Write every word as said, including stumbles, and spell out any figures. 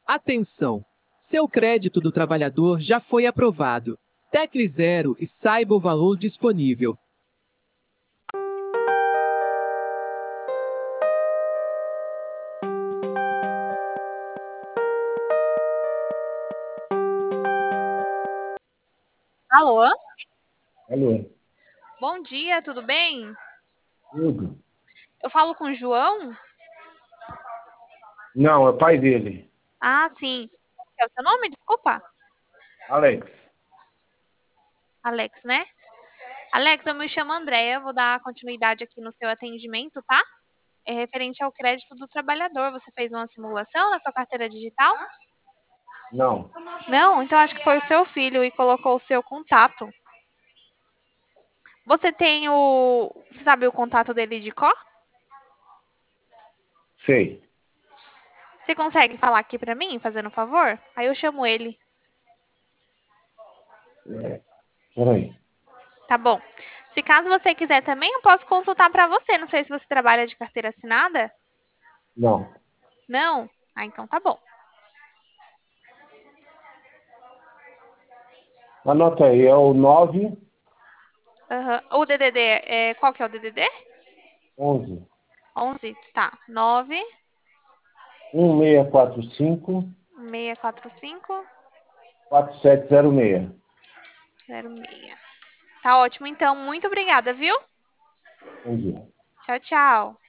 Atenção! Seu crédito do trabalhador já foi aprovado. Tecle zero e saiba o valor disponível. Alô? Alô, Bom dia, tudo bem? tudo? Eu falo com o João? Não, é pai dele. Ah, sim. Qual que é o seu nome? Desculpa. Alex. Alex, né? Alex, eu me chamo Andréia, vou dar continuidade aqui no seu atendimento, tá? É referente ao crédito do trabalhador. Você fez uma simulação na sua carteira digital? Não, Não? Então acho que foi o seu filho e colocou o seu contato. Você tem o. Você sabe o contato dele de cor? sei. Você consegue falar aqui pra mim, fazendo um favor? Aí eu chamo ele. É, peraí. Tá bom. Se caso você quiser também, eu posso consultar pra você. Não sei se você trabalha de carteira assinada. Não. Não? Ah, então tá bom. Anota aí, é o nove Aham. O D D D, é, qual que é o D D D? onze Onze. Tá. Nove um seis quatro cinco seis quatro cinco quatro sete zero seis. zero seis. Tá ótimo, então. Muito obrigada, viu? Bom dia. Tchau, tchau.